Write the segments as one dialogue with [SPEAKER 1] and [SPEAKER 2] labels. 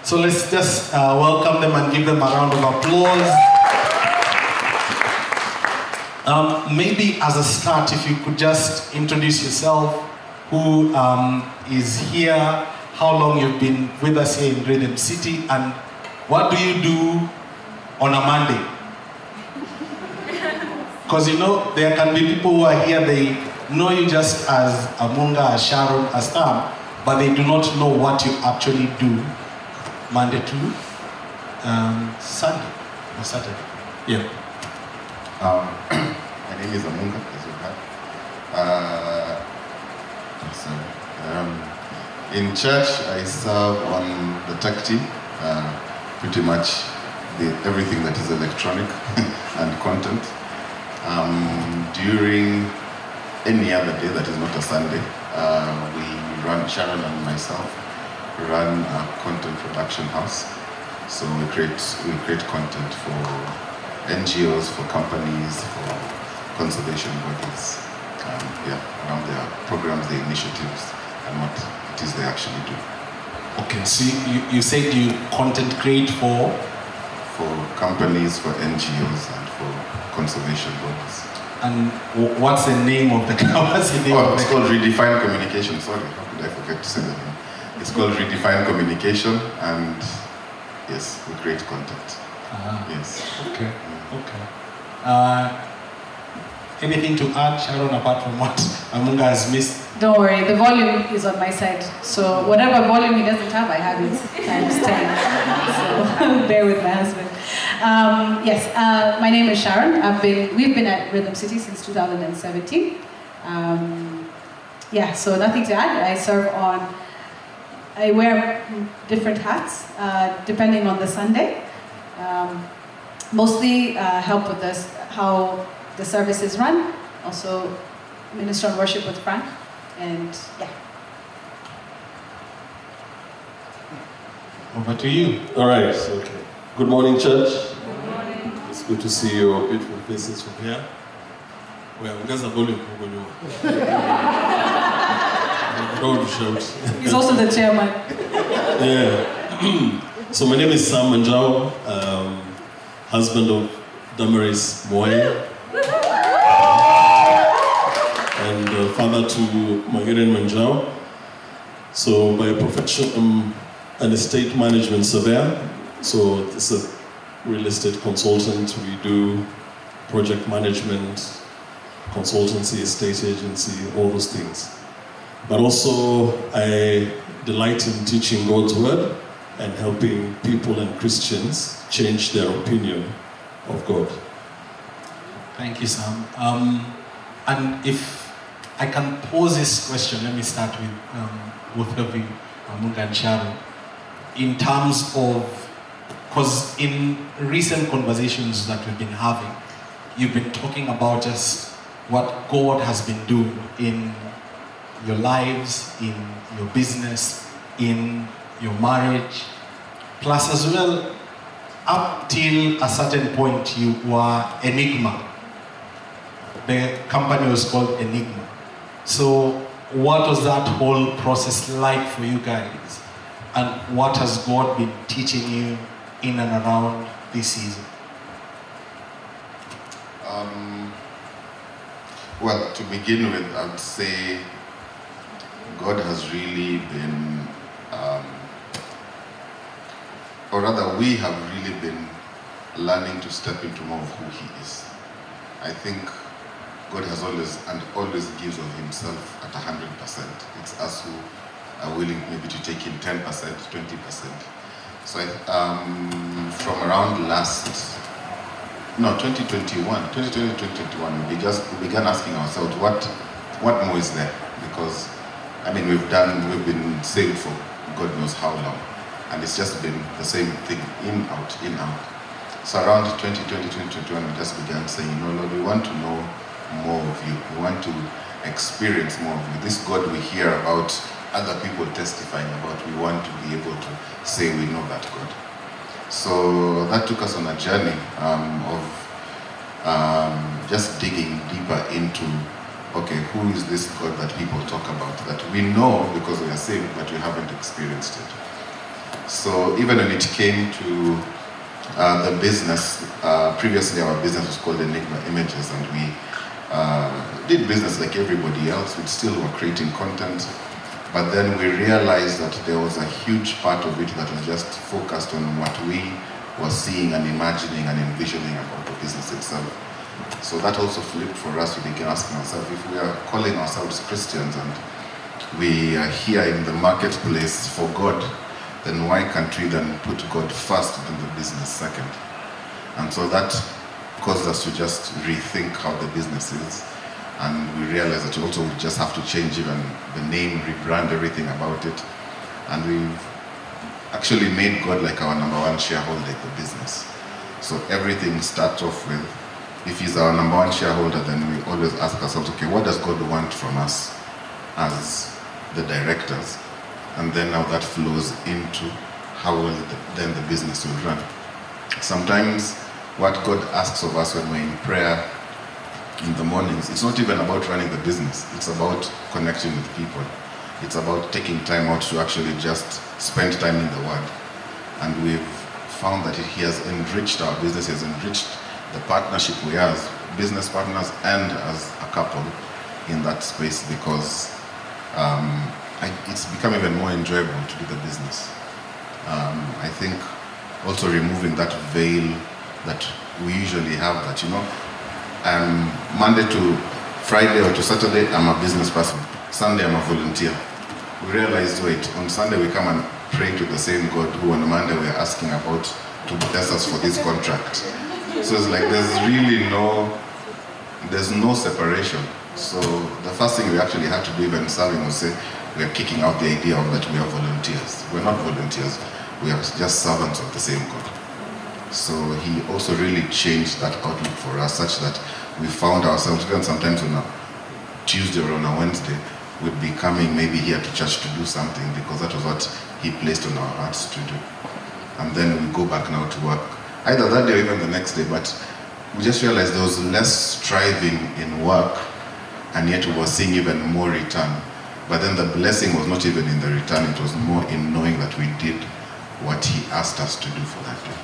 [SPEAKER 1] So let's just welcome them and give them a round of applause. Maybe as a start, if you could just introduce yourself, who is here, how long you've been with us here in Rhythm City, and what do you do on a Monday? Because you know, there can be people who are here, they know you just as Amunga, as Sharon, as Tam, but they do not know what you actually do Monday to Sunday or Saturday. Yeah.
[SPEAKER 2] My name is Amunga, as you heard. In church, I serve on the tech team, pretty much everything that is electronic and content. During any other day that is not a Sunday, Sharon and myself run a content production house. So we create content for NGOs, for companies, for conservation bodies, around their programs, their initiatives, and what it is they actually do.
[SPEAKER 1] Okay, so you said you content create for
[SPEAKER 2] companies, for NGOs, and for conservation bodies.
[SPEAKER 1] And what's the name of the company?
[SPEAKER 2] It's called Redefine Communication. Sorry, how could I forget to say that name? It's called Redefine Communication, and yes, we create content. Yes.
[SPEAKER 1] Okay. Okay. Anything to add, Sharon, apart from what Amunga has missed?
[SPEAKER 3] Don't worry, the volume is on my side. So whatever volume he doesn't have, I have it times 10. So bear with my husband. Yes, my name is Sharon. We've been at Rhythm City since 2017. Yeah, so nothing to add. I wear different hats depending on the Sunday. Mostly help with this, how the service is run. Also minister on worship with Frank. And yeah.
[SPEAKER 1] Over to you.
[SPEAKER 4] All right. Okay. Good morning, church.
[SPEAKER 3] Good morning.
[SPEAKER 4] It's good to see your beautiful faces from here. Well, there's a volume. Don't shout.
[SPEAKER 3] He's also the chairman.
[SPEAKER 4] Yeah. So my name is Sam Manjao, husband of Damaris Moe, and father to Margaret Manjao. So by profession, I'm an estate management surveyor. So it's a real estate consultant. We do project management, consultancy, estate agency, all those things. But also I delight in teaching God's word and helping people and Christians change their opinion of God.
[SPEAKER 1] Thank you, Sam. And if I can pose this question, let me start with both of you, Amunga and Sharon, in terms of, because in recent conversations that we've been having, you've been talking about just what God has been doing in your lives, in your business, in your marriage, plus as well, up till a certain point, you were Enigma. The company was called Enigma. So what was that whole process like for you guys? And what has God been teaching you in and around this season?
[SPEAKER 2] Well, to begin with, I would say God has really been, or rather we have really been learning to step into more of who He is. I think God has always gives of Himself at 100%. It's us who are willing maybe to take in 10%, 20%. So from around 2021, we began asking ourselves, what more is there? Because I mean, we've been saved for God knows how long, and it's just been the same thing, in, out. So around 2020, 2021, we just began saying, Lord, we want to know more of you. We want to experience more of you. This God we hear about, other people testifying about, we want to be able to say we know that God. So that took us on a journey of just digging deeper into, okay, who is this God that people talk about, that we know because we are saved, but we haven't experienced it. So even when it came to the business, previously our business was called Enigma Images, and we did business like everybody else. We still were creating content, but then we realized that there was a huge part of it that was just focused on what we were seeing and imagining and envisioning about the business itself. So that also flipped for us. We began asking ourselves, if we are calling ourselves Christians and we are here in the marketplace for God, then why can't we then put God first and the business second? And so that caused us to just rethink how the business is. And we realized that also we just have to change even the name, rebrand everything about it. And we've actually made God like our #1 shareholder in the business. So everything starts off with, if he's our #1 shareholder, then we always ask ourselves, okay, what does God want from us as the directors? And then now that flows into how will then the business will run. Sometimes what God asks of us when we're in prayer in the mornings, it's not even about running the business. It's about connecting with people. It's about taking time out to actually just spend time in the Word. And we've found that He has enriched our business, He has enriched the partnership we have as business partners and as a couple in that space, because it's become even more enjoyable to do the business. I think also removing that veil that we usually have, that, you know, Monday to Friday or to Saturday, I'm a business person. Sunday, I'm a volunteer. We realized, wait, on Sunday we come and pray to the same God who on Monday we're asking about to bless us for this contract. So it's like there's no separation. So the first thing we actually had to do even serving was say, we're kicking out the idea of that we are volunteers. We're not volunteers, we are just servants of the same God. So He also really changed that outlook for us, such that we found ourselves, even sometimes on a Tuesday or on a Wednesday, we'd be coming maybe here to church to do something because that was what He placed on our hearts to do. And then we go back now to work, either that day or even the next day, but we just realized there was less striving in work, and yet we were seeing even more return. But then the blessing was not even in the return, it was more in knowing that we did what He asked us to do for that day.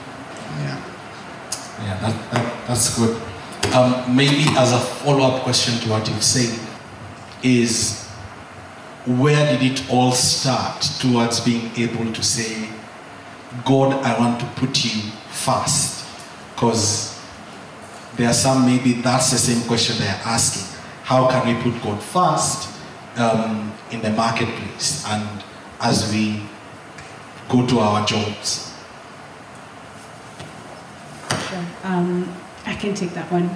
[SPEAKER 1] Yeah, that's good. Maybe as a follow-up question to what you've said is, where did it all start towards being able to say, God, I want to put you first? Because there are some, maybe that's the same question they're asking. How can we put God first in the marketplace and as we go to our jobs?
[SPEAKER 3] Sure. I can take that one.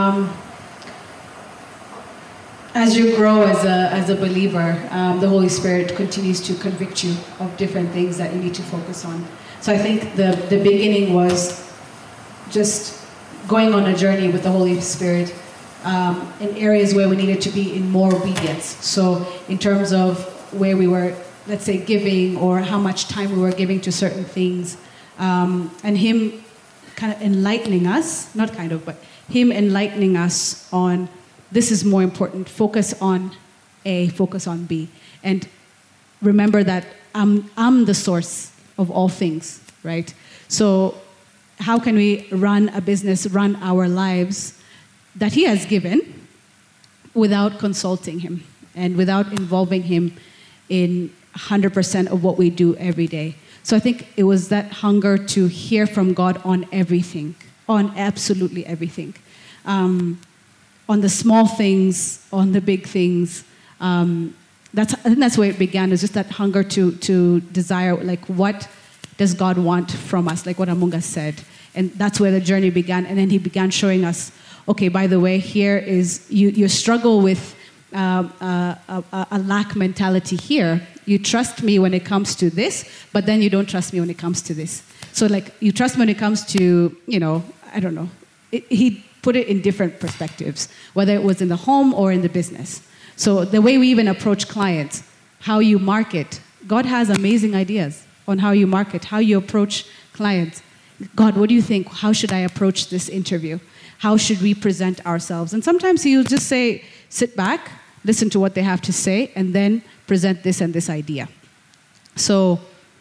[SPEAKER 3] As you grow as a believer, the Holy Spirit continues to convict you of different things that you need to focus on. So I think the beginning was just going on a journey with the Holy Spirit in areas where we needed to be in more obedience. So in terms of where we were, let's say, giving, or how much time we were giving to certain things, and Him kind of enlightening us, not kind of, but Him enlightening us on, this is more important, focus on A, focus on B. And remember that I'm the source of all things, right? So how can we run a business, run our lives that He has given without consulting Him and without involving Him in 100% of what we do every day? So I think it was that hunger to hear from God on everything, on absolutely everything. On the small things, on the big things. I think that's where it began, is just that hunger to desire, like, what does God want from us, like what Amunga said. And that's where the journey began. And then He began showing us, okay, by the way, here is, you struggle with a lack mentality here. You trust me when it comes to this, but then you don't trust me when it comes to this. So like, you trust me when it comes to, I don't know. He put it in different perspectives, whether it was in the home or in the business. So the way we even approach clients, how you market, God has amazing ideas on how you market, how you approach clients. God, what do you think? How should I approach this interview? How should we present ourselves? And sometimes He'll just say, sit back, listen to what they have to say, and then present this and this idea. So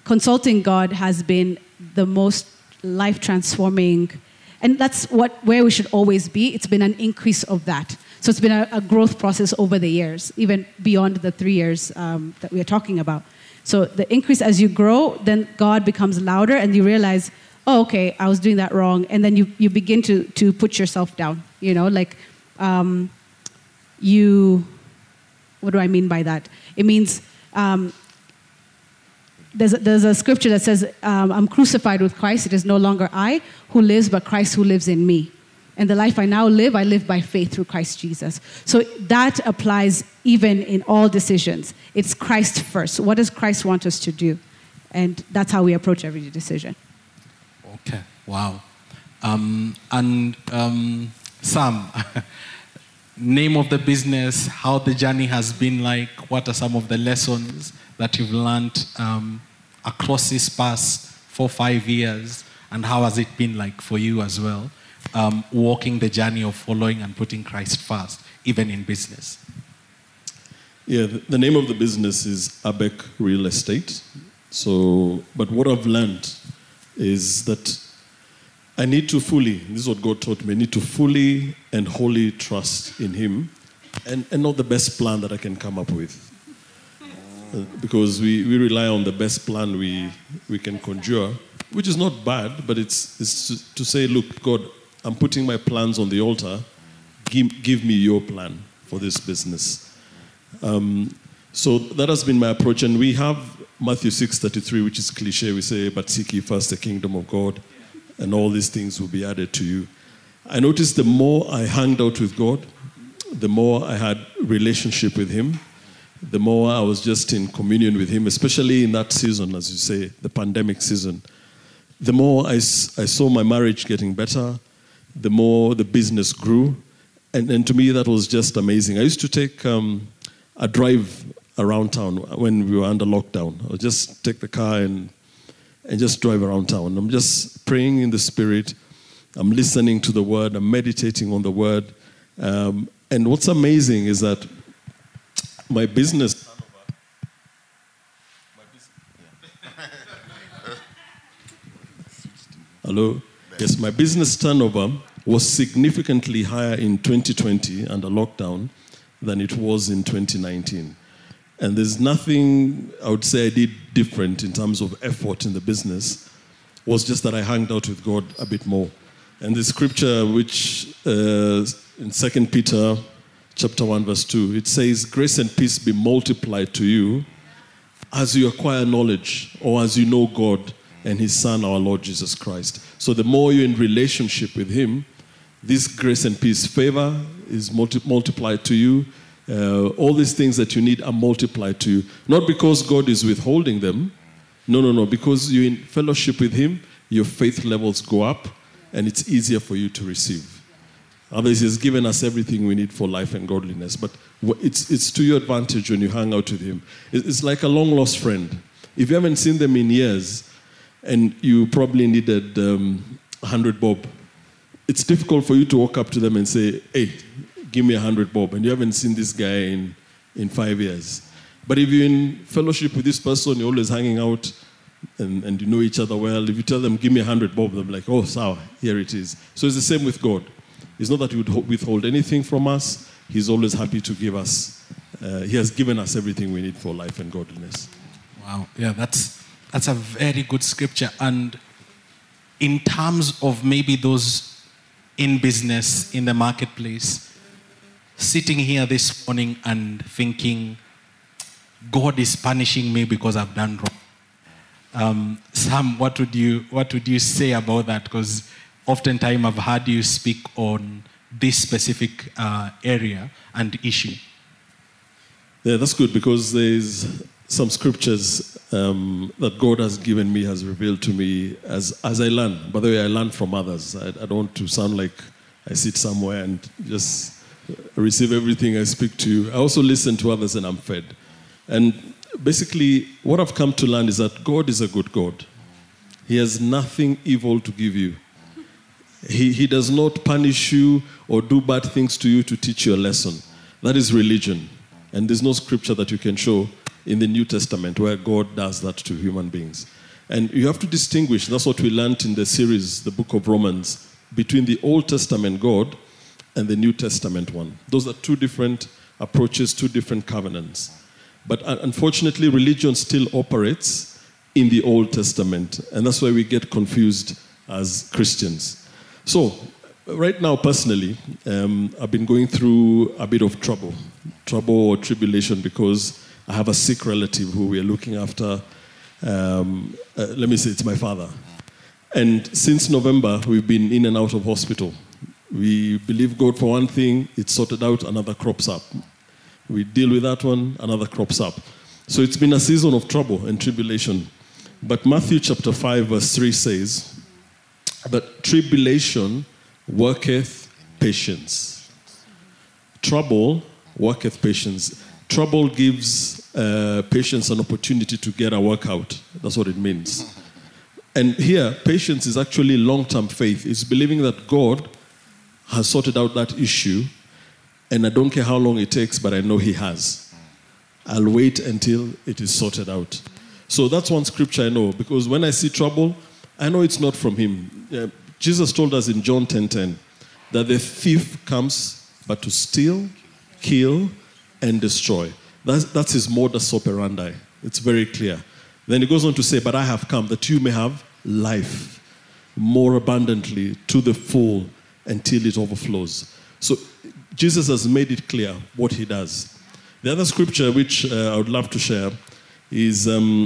[SPEAKER 3] consulting God has been the most life-transforming, and that's where we should always be. It's been an increase of that. So it's been a growth process over the years, even beyond the 3 years that we are talking about. So the increase as you grow, then God becomes louder and you realize, oh, okay, I was doing that wrong. And then you begin to put yourself down, like what do I mean by that? It means there's a scripture that says, I'm crucified with Christ. It is no longer I who lives, but Christ who lives in me. And the life I now live, I live by faith through Christ Jesus. So that applies even in all decisions. It's Christ first. What does Christ want us to do? And that's how we approach every decision.
[SPEAKER 1] Okay, wow. Sam, name of the business, how the journey has been like, what are some of the lessons that you've learned across this past 4-5 years, and how has it been like for you as well, walking the journey of following and putting Christ first, even in business?
[SPEAKER 4] Yeah, the name of the business is Abek Real Estate. So, but what I've learned is that I need to fully, this is what God taught me, I need to fully and wholly trust in Him and not the best plan that I can come up with. Because we rely on the best plan we can conjure, which is not bad, but it's to say, look, God, I'm putting my plans on the altar. Give me your plan for this business. So that has been my approach. And we have Matthew 6:33, which is cliche. We say, but seek ye first the kingdom of God, and all these things will be added to you. I noticed the more I hung out with God, the more I had relationship with Him, the more I was just in communion with Him, especially in that season, as you say, the pandemic season. The more I saw my marriage getting better, the more the business grew. And to me, that was just amazing. I used to take a drive around town when we were under lockdown. I would just take the car and just drive around town. I'm just praying in the Spirit. I'm listening to the Word. I'm meditating on the Word. And what's amazing is that my business... Hello? Yes, my business turnover was significantly higher in 2020 under lockdown than it was in 2019. And there's nothing I would say I did different in terms of effort in the business. It was just that I hung out with God a bit more. And the scripture which in 2 Peter chapter 1 verse 2, it says, grace and peace be multiplied to you as you acquire knowledge, or as you know God and His Son, our Lord Jesus Christ. So the more you're in relationship with Him, this grace and peace, favor is multiplied to you. All these things that you need are multiplied to you. Not because God is withholding them. No. Because you're in fellowship with Him, your faith levels go up, and it's easier for you to receive. Otherwise, He has given us everything we need for life and godliness. But it's to your advantage when you hang out with Him. It's like a long-lost friend. If you haven't seen them in years, and you probably needed 100 bob, it's difficult for you to walk up to them and say, hey, give me 100 bob, and you haven't seen this guy in 5 years. But if you're in fellowship with this person, you're always hanging out, and you know each other well, if you tell them, give me 100 bob, they'll be like, oh, sour, here it is. So it's the same with God. It's not that He would withhold anything from us. He's always happy to give us. He has given us everything we need for life and godliness.
[SPEAKER 1] Wow, yeah, that's a very good scripture. And in terms of maybe those in business, in the marketplace, sitting here this morning and thinking, God is punishing me because I've done wrong. Sam, what would you say about that? Because oftentimes I've heard you speak on this specific area and issue.
[SPEAKER 4] Yeah, that's good, because there's some scriptures that God has given me, has revealed to me as I learn. By the way, I learn from others. I don't want to sound like I sit somewhere and just receive everything I speak to you. I also listen to others and I'm fed. And basically, what I've come to learn is that God is a good God. He has nothing evil to give you. He does not punish you or do bad things to you to teach you a lesson. That is religion. And there's no scripture that you can show in the New Testament where God does that to human beings. And you have to distinguish, that's what we learned in the series, the book of Romans, between the Old Testament God and the New Testament one. Those are two different approaches, two different covenants. But unfortunately, religion still operates in the Old Testament, and that's why we get confused as Christians. So, right now, personally, I've been going through a bit of trouble or tribulation, because I have a sick relative who we are looking after. Let me say it's my father. And since November, we've been in and out of hospital. We believe God for one thing, it's sorted out, another crops up. We deal with that one, another crops up. So it's been a season of trouble and tribulation. But Matthew chapter 5 verse 3 says that tribulation worketh patience. Trouble worketh patience. Trouble gives patience an opportunity to get a workout. That's what it means. And here, patience is actually long-term faith. It's believing that God has sorted out that issue, and I don't care how long it takes, but I know He has. I'll wait until it is sorted out. So that's one scripture I know, because when I see trouble, I know it's not from Him. Jesus told us in John 10:10 that the thief comes but to steal, kill, and destroy. That's His modus operandi. It's very clear. Then He goes on to say, but I have come that you may have life more abundantly to the full until it overflows. So Jesus has made it clear what He does. The other scripture which I would love to share is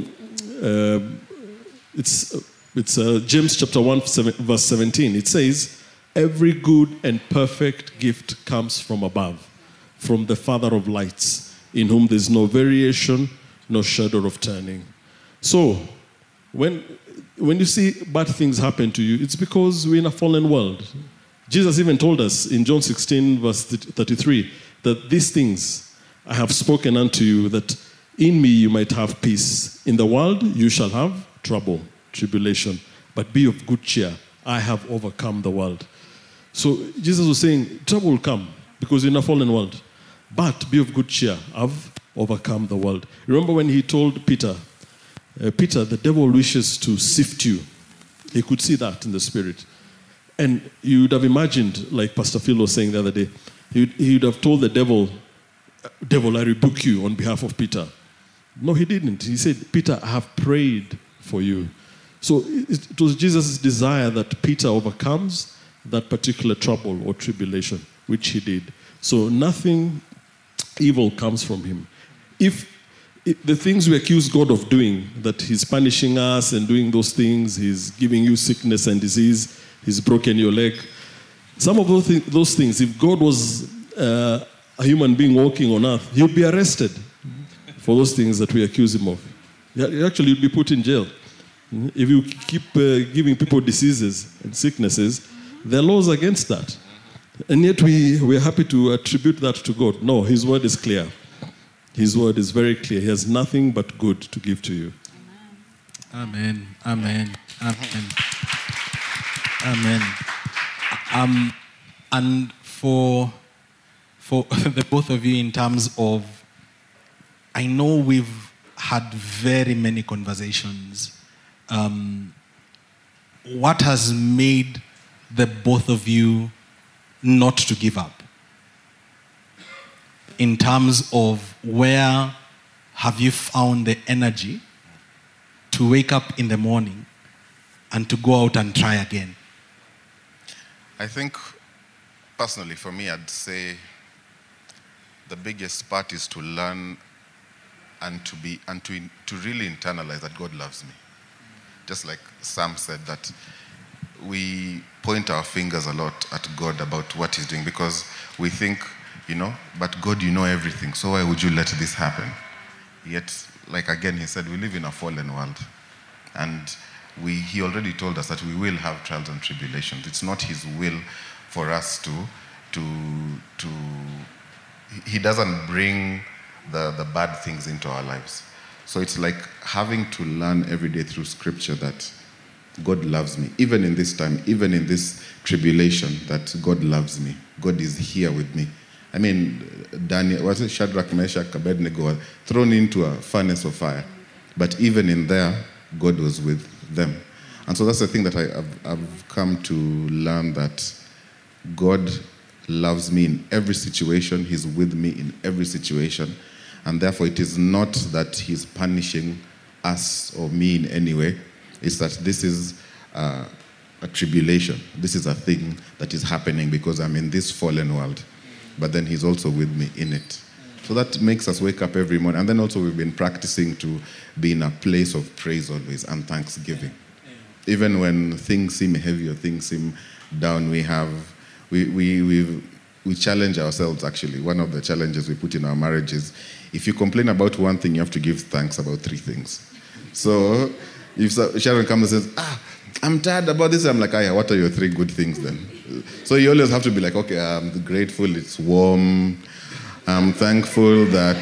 [SPEAKER 4] it's James chapter 1 verse 17. It says, every good and perfect gift comes from above, from the Father of lights, in whom there's no variation, no shadow of turning. So, when you see bad things happen to you, it's because we're in a fallen world. Jesus even told us in John 16, verse 33, that these things I have spoken unto you, that in me you might have peace. In the world you shall have trouble, tribulation, but be of good cheer. I have overcome the world. So Jesus was saying, trouble will come because you're in a fallen world. But be of good cheer. I've overcome the world. Remember when He told Peter, Peter, the devil wishes to sift you. He could see that in the spirit. And you would have imagined, like Pastor Phil was saying the other day, he would have told the devil, I rebuke you on behalf of Peter. No, he didn't. He said, Peter, I have prayed for you. So it was Jesus' desire that Peter overcomes that particular trouble or tribulation, which he did. So nothing evil comes from him. If the things we accuse God of doing, that He's punishing us and doing those things, He's giving you sickness and disease, He's broken your leg. Some of those things, if God was a human being walking on earth, He would be arrested for those things that we accuse Him of. Actually, you'd be put in jail. If you keep giving people diseases and sicknesses, there are laws against that. And yet we are happy to attribute that to God. No, His word is clear. His word is very clear. He has nothing but good to give to you.
[SPEAKER 1] Amen. Amen. Amen. Amen. And for the both of you, in terms of, I know we've had very many conversations. What has made the both of you not to give up? In terms of where have you found the energy to wake up in the morning and to go out and try again?
[SPEAKER 2] I think, personally, for me, I'd say the biggest part is to learn and to really internalize that God loves me. Just like Sam said, that we point our fingers a lot at God about what He's doing, because we think, but God, you know everything, so why would you let this happen? Yet, like again, He said, we live in a fallen world. And He already told us that we will have trials and tribulations. It's not His will for us He doesn't bring the bad things into our lives. So it's like having to learn every day through Scripture that God loves me. Even in this time, even in this tribulation, that God loves me. God is here with me. I mean, Daniel, was it Shadrach, Meshach, Abednego were thrown into a furnace of fire. But even in there, God was with them. And so that's the thing that I've come to learn, that God loves me in every situation. He's with me in every situation. And therefore, it is not that he's punishing us or me in any way. It's that this is a tribulation. This is a thing that is happening because I'm in this fallen world. But then he's also with me in it. So that makes us wake up every morning. And then also we've been practicing to be in a place of praise always and thanksgiving. Even when things seem heavy or things seem down, we challenge ourselves, actually. One of the challenges we put in our marriage is, if you complain about one thing, you have to give thanks about 3 things. So if Sharon comes and says, I'm tired about this, I'm like, yeah, what are your 3 good things then? So you always have to be like, okay, I'm grateful it's warm. I'm thankful that,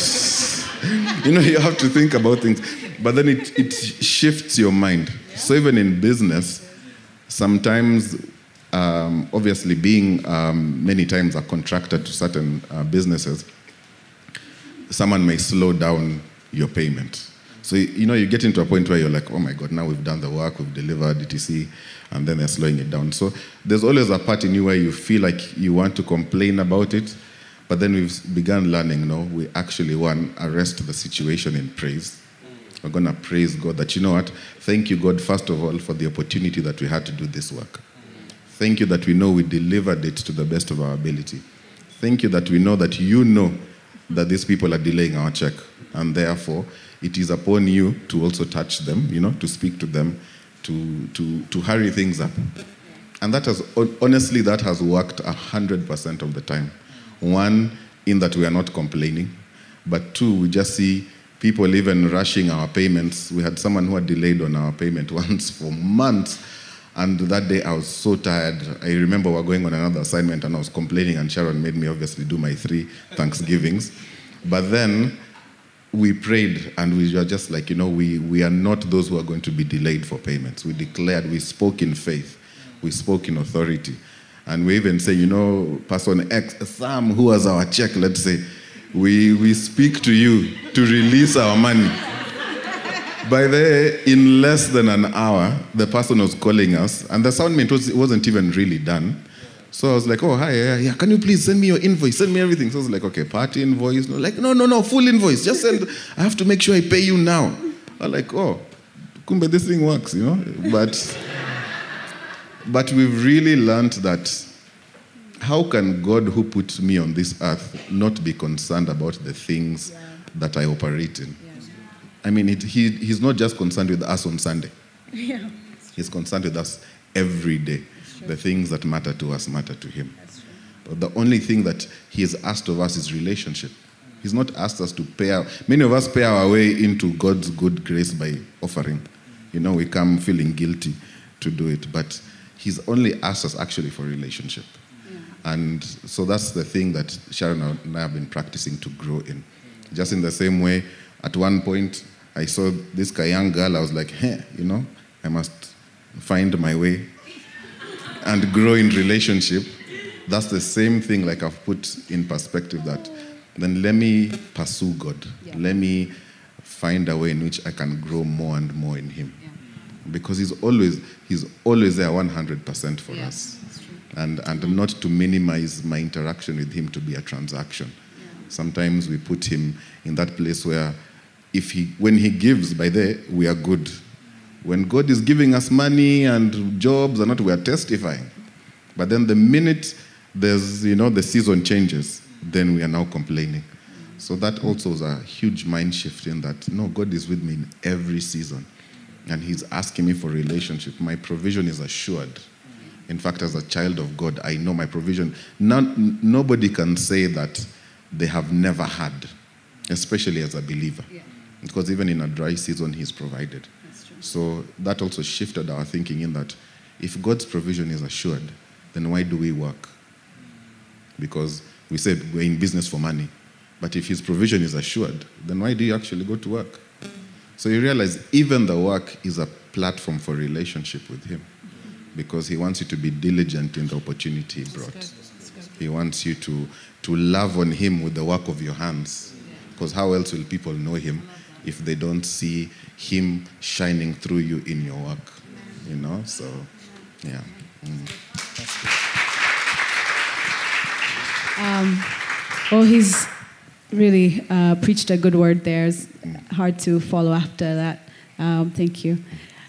[SPEAKER 2] you have to think about things. But then it shifts your mind. So even in business, sometimes, obviously being many times a contractor to certain businesses, someone may slow down your payment. So, you get into a point where you're like, oh my God, now we've done the work, we've delivered etc., and then they're slowing it down. So there's always a part in you where you feel like you want to complain about it, but then we've begun learning, we actually want to arrest the situation in praise. We're going to praise God that, thank you, God, first of all, for the opportunity that we had to do this work. Thank you that we know we delivered it to the best of our ability. Thank you that we know that that these people are delaying our check, and therefore it is upon you to also touch them, to speak to them, to hurry things up. And that has, honestly, that has worked 100% of the time. 1, in that we are not complaining, but 2, we just see people even rushing our payments. We had someone who had delayed on our payment once for months, and that day I was so tired. I remember we were going on another assignment and I was complaining, and Sharon made me obviously do my 3 Thanksgivings. But then we prayed, and we were just like, we are not those who are going to be delayed for payments. We declared, we spoke in faith, we spoke in authority. And we even say, person X, Sam, who has our check, let's say, we speak to you to release our money. By in less than an hour, the person was calling us, and the soundment wasn't even really done. So I was like, oh, hi, yeah, can you please send me your invoice, send me everything. So I was like, okay, party invoice. No, full invoice, just send, I have to make sure I pay you now. I'm like, oh, kumbe, this thing works, But we've really learned that how can God, who put me on this earth, not be concerned about the things that I operate in? I mean, he's not just concerned with us on Sunday. Yeah. He's concerned with us every day. The things that matter to us matter to him. But the only thing that he has asked of us is relationship. He's not asked us to pay many of us pay our way into God's good grace by offering. We come feeling guilty to do it, but he's only asked us actually for relationship. Yeah. And so that's the thing that Sharon and I have been practicing to grow in. Just in the same way, at one point, I saw this young girl, I was like, I must find my way and grow in relationship. That's the same thing, like I've put in perspective, that then let me pursue God. Yeah. Let me find a way in which I can grow more and more in him. Yeah. Because he's always there 100% for us. And not to minimize my interaction with him to be a transaction. Yeah. Sometimes we put him in that place where when he gives, we are good. When God is giving us money and jobs and we are testifying. But then the minute there's, the season changes, then we are now complaining. So that also is a huge mind shift in that, no, God is with me in every season. And he's asking me for relationship. My provision is assured. In fact, as a child of God, I know my provision. Nobody can say that they have never had, especially as a believer. Yeah. Because even in a dry season, he's provided. So that also shifted our thinking in that if God's provision is assured, then why do we work? Because we said we're in business for money. But if his provision is assured, then why do you actually go to work? So you realize even the work is a platform for relationship with him, because he wants you to be diligent in the opportunity he brought. He wants you to love on him with the work of your hands. Because how else will people know him if they don't see him shining through you in your work? You know, so, yeah.
[SPEAKER 3] Well, he's really preached a good word there. It's hard to follow after that. Thank you.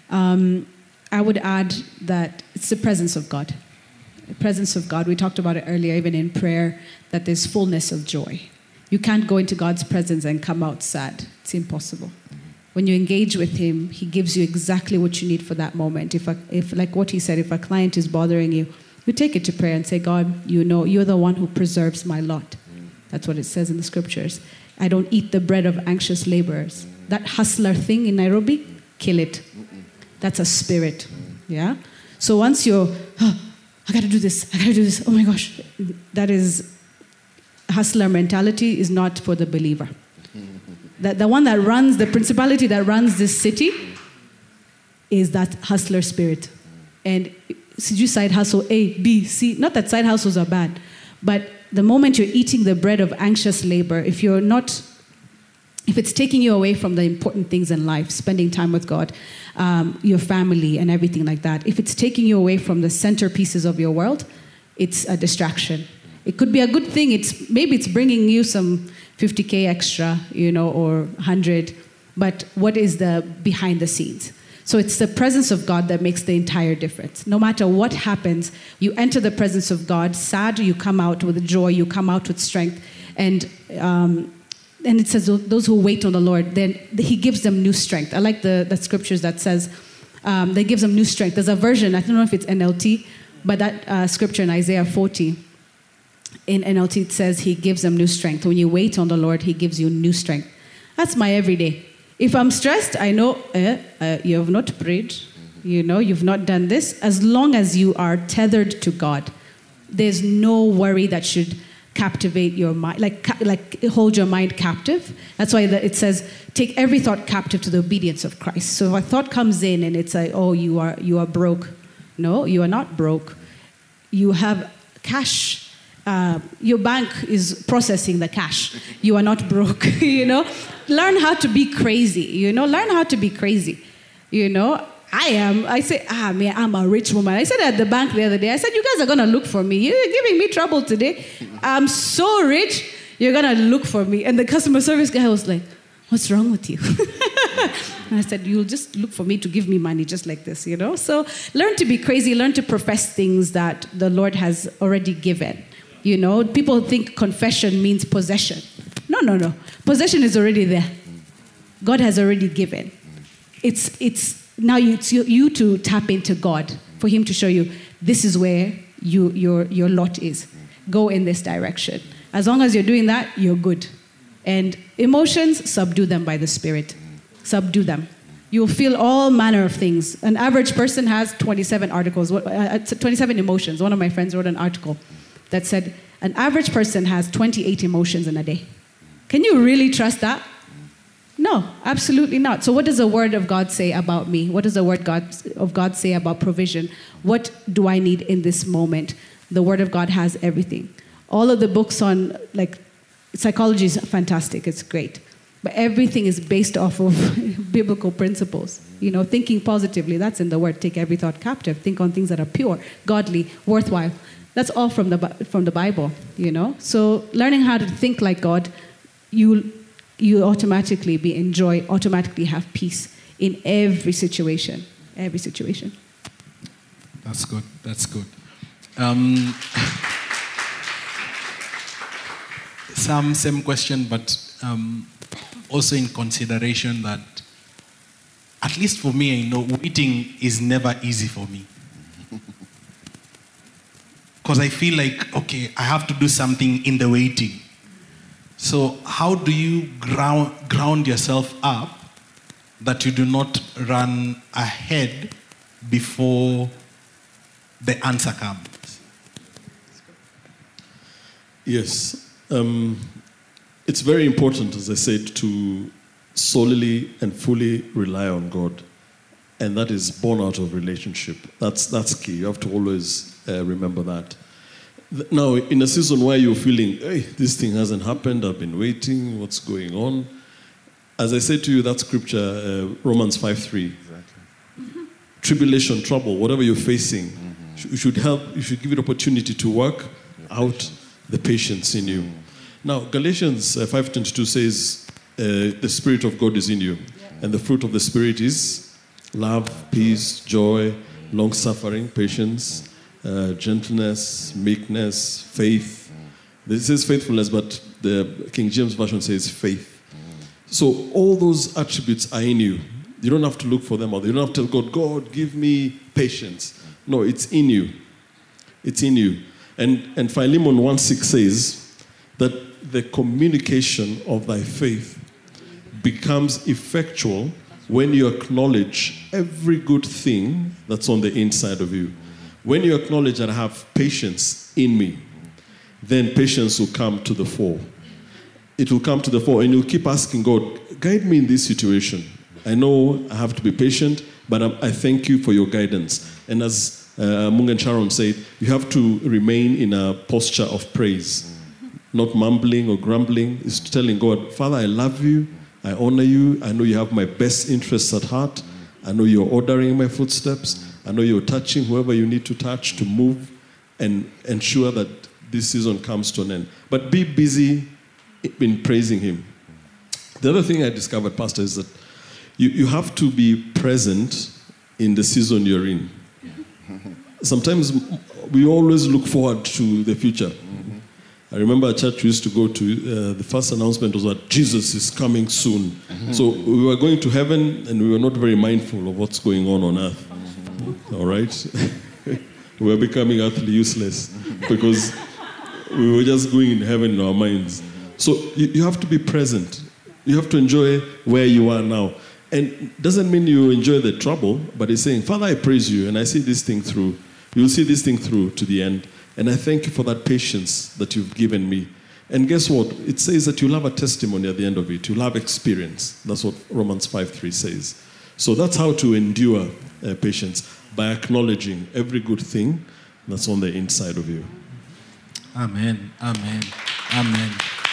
[SPEAKER 3] I would add that it's the presence of God. The presence of God. We talked about it earlier, even in prayer, that there's fullness of joy. You can't go into God's presence and come out sad. It's impossible. When you engage with him, he gives you exactly what you need for that moment. If like what he said, if a client is bothering you, you take it to prayer and say, God, you know, you're the one who preserves my lot. That's what it says in the scriptures. I don't eat the bread of anxious laborers. That hustler thing in Nairobi, kill it. That's a spirit. Yeah? So once you're, I got to do this, oh my gosh, that is, hustler mentality is not for the believer. The one that runs, the principality that runs this city is that hustler spirit. And you side hustle A, B, C, not that side hustles are bad, but the moment you're eating the bread of anxious labor, if it's taking you away from the important things in life, spending time with God, your family and everything like that, if it's taking you away from the centerpieces of your world, it's a distraction. It could be a good thing. Maybe it's bringing you some 50K extra, you know, or 100, but what is the behind the scenes? So it's the presence of God that makes the entire difference. No matter what happens, you enter the presence of God, sad, you come out with joy, you come out with strength. And it says, those who wait on the Lord, then he gives them new strength. I like the scriptures that says, that gives them new strength. There's a version, I don't know if it's NLT, but that scripture in Isaiah 40, in NLT it says he gives them new strength. When you wait on the Lord, he gives you new strength. That's my everyday. If I'm stressed, I know you have not prayed, you know, you've not done this. As long as you are tethered to God, there's no worry that should captivate your mind, like hold your mind captive. That's why it says, take every thought captive to the obedience of Christ. So if a thought comes in and it's like, oh, you are broke. No, you are not broke. You have cash. Your bank is processing the cash. You are not broke, you know. Learn how to be crazy, you know. Learn how to be crazy, you know. I say, man, I'm a rich woman. I said at the bank the other day, I said, you guys are going to look for me. You're giving me trouble today. I'm so rich, you're going to look for me. And the customer service guy was like, what's wrong with you? And I said, you'll just look for me to give me money just like this, you know. So learn to be crazy. Learn to profess things that the Lord has already given. You know, people think confession means possession. No. Possession is already there. God has already given. It's now you to tap into God for him to show you this is where your lot is. Go in this direction. As long as you're doing that, you're good. And emotions, subdue them by the Spirit. Subdue them. You'll feel all manner of things. An average person has 27 emotions. One of my friends wrote an article that said an average person has 28 emotions in a day. Can you really trust that? No, absolutely not. So what does the word of God say about me? What does the word of God say about provision? What do I need in this moment? The word of God has everything. All of the books on psychology is fantastic. It's great. But everything is based off of biblical principles. You know, thinking positively, that's in the word. Take every thought captive. Think on things that are pure, godly, worthwhile. That's all from the Bible, you know. So learning how to think like God, you automatically be in joy, automatically have peace in every situation. Every situation.
[SPEAKER 1] That's good. That's good. Same question, but also in consideration that, at least for me, I know waiting is never easy for me. Because I feel like, okay, I have to do something in the waiting. So how do you ground yourself up that you do not run ahead before the answer comes?
[SPEAKER 4] Yes. It's very important, as I said, to solely and fully rely on God. And that is born out of relationship. That's key. You have to always remember that. Now, in a season where you're feeling, hey, this thing hasn't happened, I've been waiting, what's going on? As I said to you, that scripture, Romans 5:3. Exactly. Tribulation, trouble, whatever you're facing, you should give it opportunity to work out the patience in you. Now, Galatians 5:22 says, the Spirit of God is in you. And the fruit of the Spirit is love, peace, joy, long-suffering, patience, gentleness, meekness, faith. This says faithfulness, but the King James Version says faith. So all those attributes are in you. You don't have to look for them out. You don't have to tell God, God, give me patience. No, it's in you. It's in you. And Philemon 1:6 says that the communication of thy faith becomes effectual when you acknowledge every good thing that's on the inside of you. When you acknowledge that I have patience in me, then patience will come to the fore. It will come to the fore, and you'll keep asking God, guide me in this situation. I know I have to be patient, but I thank you for your guidance. And as Mungan Sharon said, you have to remain in a posture of praise, not mumbling or grumbling. It's telling God, Father, I love you, I honor you, I know you have my best interests at heart, I know you're ordering my footsteps, I know you're touching whoever you need to touch to move and ensure that this season comes to an end. But be busy in praising him. The other thing I discovered, Pastor, is that you have to be present in the season you're in. Sometimes we always look forward to the future. I remember a church we used to go to, the first announcement was that Jesus is coming soon. So we were going to heaven and we were not very mindful of what's going on earth. All right? We were becoming utterly useless because we were just going in heaven in our minds. So you have to be present. You have to enjoy where you are now. And it doesn't mean you enjoy the trouble, but it's saying, Father, I praise you and I see this thing through. You'll see this thing through to the end. And I thank you for that patience that you've given me. And guess what? It says that you'll have a testimony at the end of it. You'll have experience. That's what Romans 5:3 says. So that's how to endure patience, by acknowledging every good thing that's on the inside of you.
[SPEAKER 1] Amen. Amen. Amen.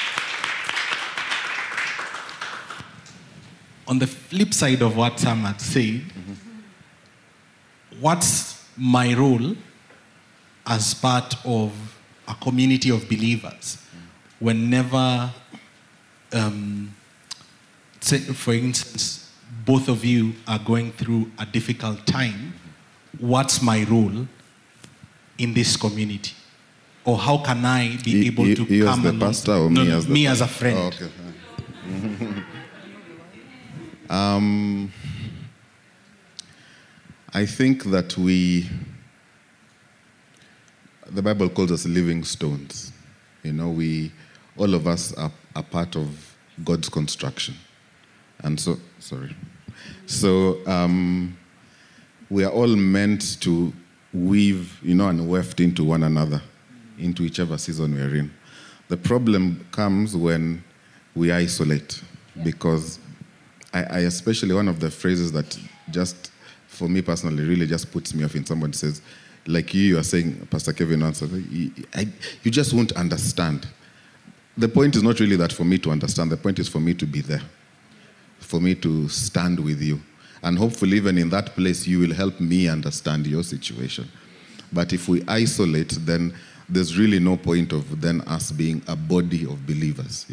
[SPEAKER 1] On the flip side of what Sam had said, what's my role as part of a community of believers whenever, say, for instance, both of you are going through a difficult time? What's my role in this community? Or how can I be able to
[SPEAKER 2] you
[SPEAKER 1] come
[SPEAKER 2] as the pastor or me as the
[SPEAKER 1] me as a friend?
[SPEAKER 2] Oh, okay. I think that the Bible calls us living stones. You know, all of us are part of God's construction. And so, we are all meant to weave, and weft into one another, into whichever season we are in. The problem comes when we isolate, because I especially, one of the phrases that just, for me personally, really just puts me off in somebody says, like you are saying, Pastor Kevin answered, you just won't understand. The point is not really that for me to understand. The point is for me to be there, for me to stand with you. And hopefully even in that place, you will help me understand your situation. But if we isolate, then there's really no point of then us being a body of believers,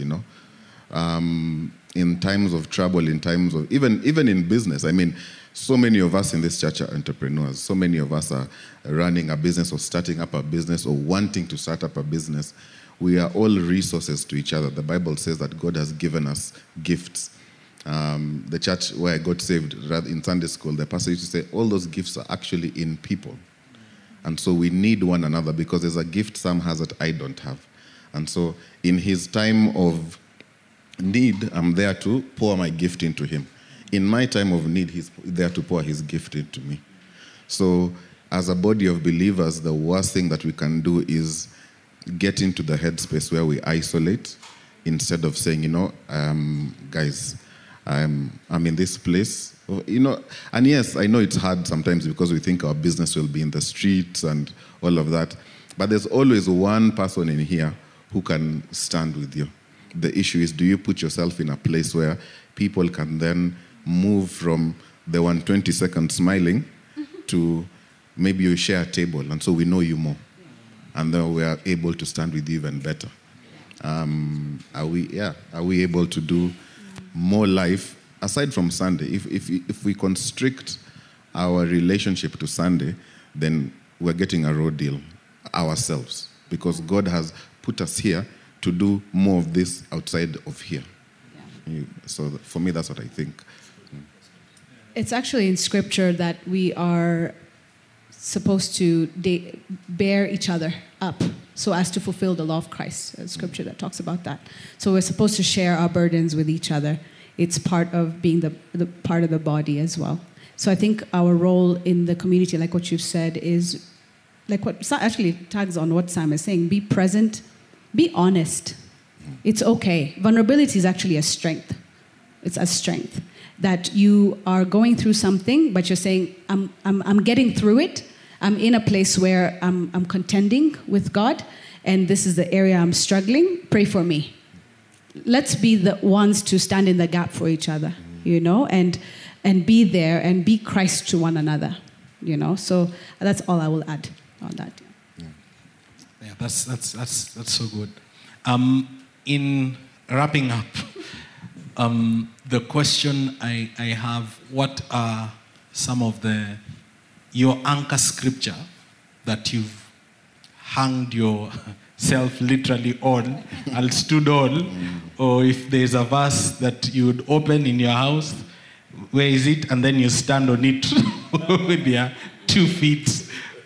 [SPEAKER 2] in times of trouble, in times of, even in business. I mean, so many of us in this church are entrepreneurs. So many of us are running a business or starting up a business or wanting to start up a business. We are all resources to each other. The Bible says that God has given us gifts. The church where I got saved in Sunday school, the pastor used to say, all those gifts are actually in people. And so we need one another because there's a gift Sam has that I don't have. And so in his time of need, I'm there to pour my gift into him. In my time of need, he's there to pour his gift into me. So as a body of believers, the worst thing that we can do is get into the headspace where we isolate instead of saying, guys, I'm in this place, and yes, I know it's hard sometimes because we think our business will be in the streets and all of that. But there's always one person in here who can stand with you. The issue is, do you put yourself in a place where people can then move from the 120 seconds smiling to maybe you share a table, and so we know you more. And then we are able to stand with you even better. Are we able to do more life aside from Sunday? If we constrict our relationship to Sunday, then we're getting a raw deal ourselves, because God has put us here to do more of this outside of here. So for me, that's what I think.
[SPEAKER 3] It's actually in Scripture that we are supposed to bear each other up so as to fulfill the law of Christ. There's Scripture that talks about that. So we're supposed to share our burdens with each other. It's part of being the part of the body as well. So I think our role in the community, like what you've said, is like what actually tags on what Sam is saying. Be present, be honest. It's okay. Vulnerability is actually a strength. It's a strength that you are going through something, but you're saying, I'm getting through it. I'm in a place where I'm contending with God, and this is the area I'm struggling. Pray for me. Let's be the ones to stand in the gap for each other, you know, and be there and be Christ to one another, you know. So that's all I will add on that.
[SPEAKER 1] Yeah, that's so good. In wrapping up, the question I have: what are some of your anchor scripture that you've hanged yourself literally on, and stood on, or if there's a verse that you would open in your house, where is it? And then you stand on it with your 2 feet.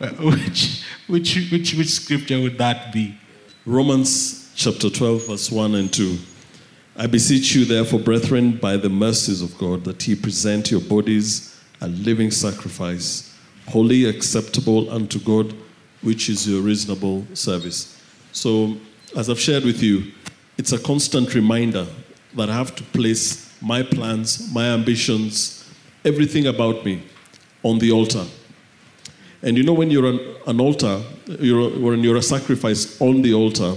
[SPEAKER 1] Which scripture would that be?
[SPEAKER 4] Romans chapter 12, verse 1 and 2. I beseech you, therefore, brethren, by the mercies of God, that ye present your bodies a living sacrifice, wholly acceptable unto God, which is your reasonable service. So, as I've shared with you, it's a constant reminder that I have to place my plans, my ambitions, everything about me on the altar. And you know, when you're on an altar, when you're a sacrifice on the altar,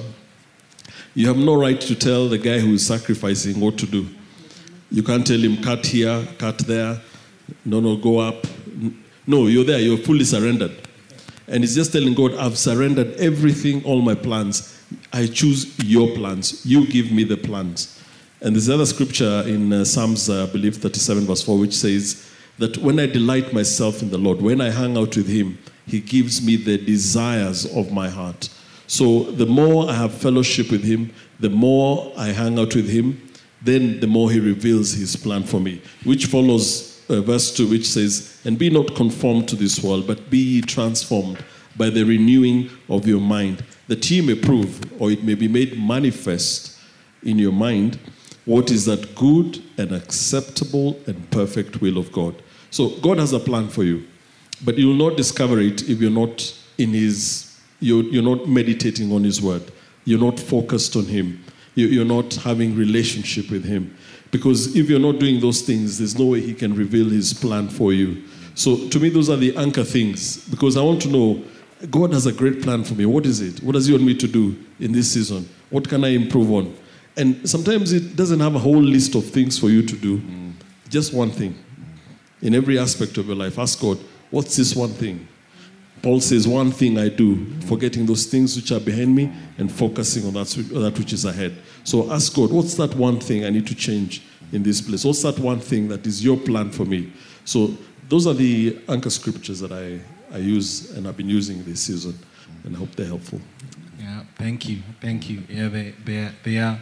[SPEAKER 4] you have no right to tell the guy who is sacrificing what to do. You can't tell him, cut here, cut there, no, go up. No, you're there, you're fully surrendered. And he's just telling God, I've surrendered everything, all my plans. I choose your plans. You give me the plans. And there's another scripture in Psalms, I believe, 37 verse 4, which says that when I delight myself in the Lord, when I hang out with him, he gives me the desires of my heart. So the more I have fellowship with him, the more I hang out with him, then the more he reveals his plan for me, which follows verse 2, which says, and be not conformed to this world, but be ye transformed by the renewing of your mind, that ye may prove, or it may be made manifest in your mind, what is that good and acceptable and perfect will of God. So God has a plan for you, but you will not discover it if you're not in you're not meditating on his word. You're not focused on him. You're not having relationship with him. Because if you're not doing those things, there's no way he can reveal his plan for you. So to me, those are the anchor things. Because I want to know, God has a great plan for me. What is it? What does he want me to do in this season? What can I improve on? And sometimes it doesn't have a whole list of things for you to do. Just one thing. In every aspect of your life, ask God, what's this one thing? Paul says, one thing I do, forgetting those things which are behind me and focusing on that which is ahead. So ask God, what's that one thing I need to change in this place? What's that one thing that is your plan for me? So those are the anchor scriptures that I use and I've been using this season, and I hope they're helpful.
[SPEAKER 1] Yeah, thank you. Yeah, they are.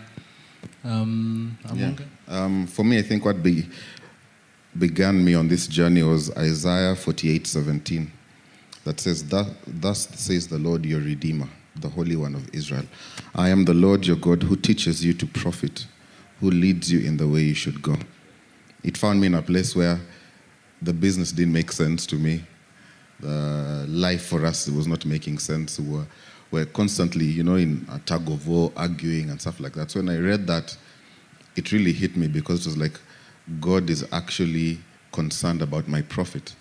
[SPEAKER 2] For me, I think what began me on this journey was Isaiah 48:17. That says, thus says the Lord your Redeemer, the Holy One of Israel. I am the Lord your God who teaches you to profit, who leads you in the way you should go. It found me in a place where the business didn't make sense to me. The life for us was not making sense. We're constantly, in a tug of war, arguing and stuff like that. So when I read that, it really hit me, because it was like, God is actually concerned about my profit.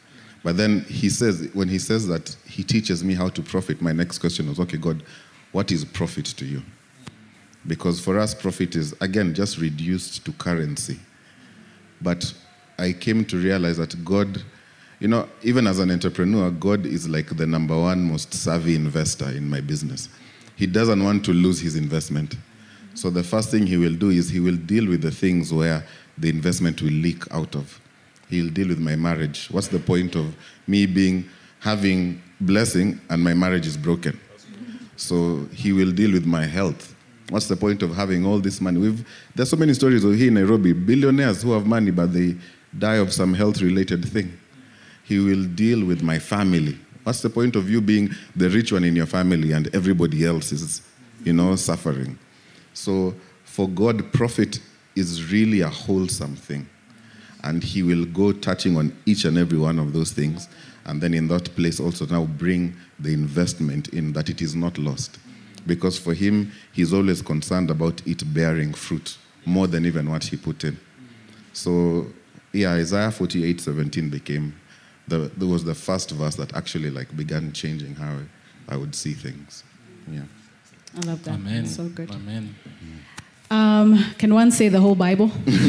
[SPEAKER 2] But then he says, when he says that he teaches me how to profit, my next question was, okay, God, what is profit to you? Because for us, profit is, again, just reduced to currency. But I came to realize that God, you know, even as an entrepreneur, God is like the number one most savvy investor in my business. He doesn't want to lose his investment. So the first thing he will do is he will deal with the things where the investment will leak out of. He'll deal with my marriage. What's the point of me having blessing and my marriage is broken? So he will deal with my health. What's the point of having all this money? There's so many stories over here in Nairobi, billionaires who have money but they die of some health-related thing. He will deal with my family. What's the point of you being the rich one in your family and everybody else is, suffering? So for God, profit is really a wholesome thing. And he will go touching on each and every one of those things. And then in that place also now bring the investment in that it is not lost. Because for him, he's always concerned about it bearing fruit more than even what he put in. So yeah, Isaiah 48:17 there was the first verse that actually began changing how I would see things. Yeah.
[SPEAKER 3] I love that.
[SPEAKER 1] Amen.
[SPEAKER 3] That's so good.
[SPEAKER 1] Amen.
[SPEAKER 3] Can one say the whole Bible?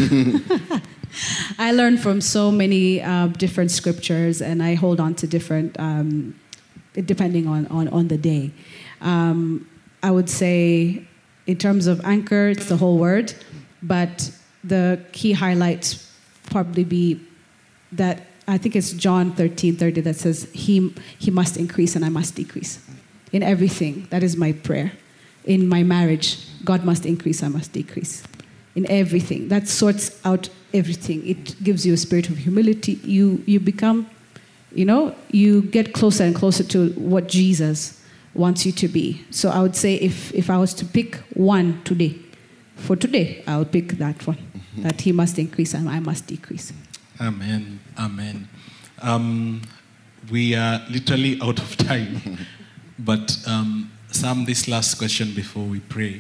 [SPEAKER 3] I learned from so many different scriptures, and I hold on to different, depending on the day. I would say, in terms of anchor, it's the whole word, but the key highlights probably be that I think it's John 13:30 that says, he must increase and I must decrease. In everything, that is my prayer. In my marriage, God must increase, I must decrease. In everything, that sorts out everything. It gives you a spirit of humility. You become, you get closer and closer to what Jesus wants you to be. So I would say if I was to pick one today, for today, I would pick that one, that he must increase and I must decrease.
[SPEAKER 1] Amen. Amen. We are literally out of time. But Sam, this last question before we pray.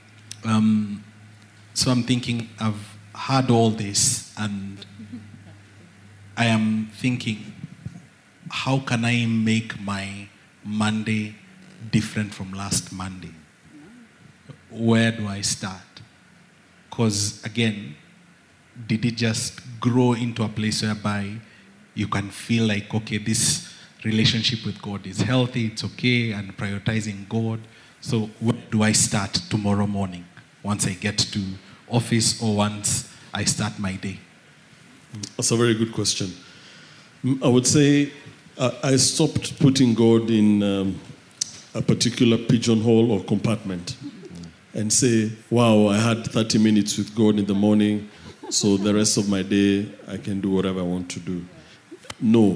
[SPEAKER 1] So I'm thinking, I've heard all this, and I am thinking, how can I make my Monday different from last Monday? Where do I start? Because again, did it just grow into a place whereby you can feel like, okay, this relationship with God is healthy, it's okay, and prioritizing God. So where do I start tomorrow morning once I get to office or once I start my day?
[SPEAKER 4] That's a very good question. I would say I stopped putting God in a particular pigeonhole or compartment and say, wow, I had 30 minutes with God in the morning, so the rest of my day I can do whatever I want to do. No.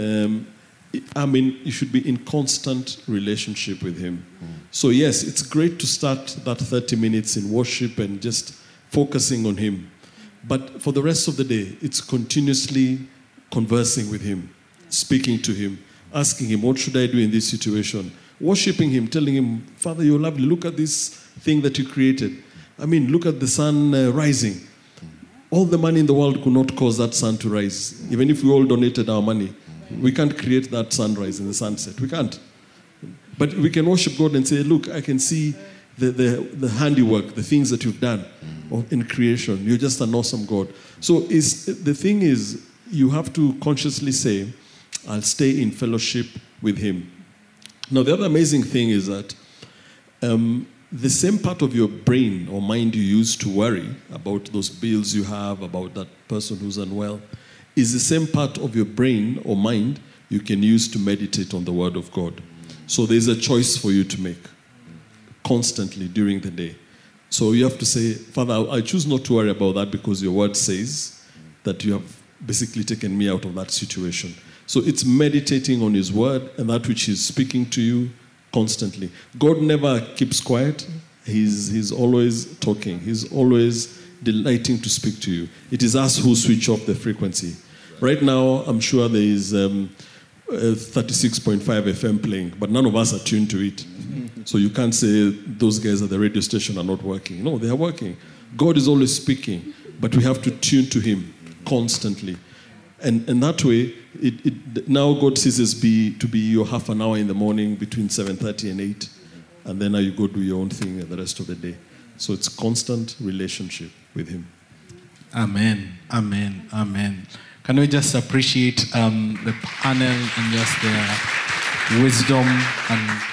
[SPEAKER 4] You should be in constant relationship with him. So yes, it's great to start that 30 minutes in worship and just focusing on him. But for the rest of the day, it's continuously conversing with him, speaking to him, asking him, what should I do in this situation? Worshipping him, telling him, Father, you're lovely. Look at this thing that you created. Look at the sun rising. All the money in the world could not cause that sun to rise. Even if we all donated our money, we can't create that sunrise and the sunset. We can't. But we can worship God and say, look, I can see the handiwork, the things that you've done in creation. You're just an awesome God. So the thing is, you have to consciously say, I'll stay in fellowship with him. Now, the other amazing thing is that the same part of your brain or mind you use to worry about those bills you have, about that person who's unwell, is the same part of your brain or mind you can use to meditate on the Word of God. So there's a choice for you to make constantly during the day. So you have to say, Father, I choose not to worry about that because your Word says that you have basically taken me out of that situation. So it's meditating on his Word and that which he's speaking to you constantly. God never keeps quiet. He's always talking. He's always delighting to speak to you. It is us who switch off the frequency. Right now, I'm sure there is 36.5 FM playing, but none of us are tuned to it. So you can't say those guys at the radio station are not working. No, they are working. God is always speaking, but we have to tune to him constantly. And that way, now God ceases to be your half an hour in the morning between 7:30 and 8, and then now you go do your own thing the rest of the day. So it's constant relationship with Him.
[SPEAKER 1] Amen, amen, amen. Can we just appreciate the panel and just their wisdom and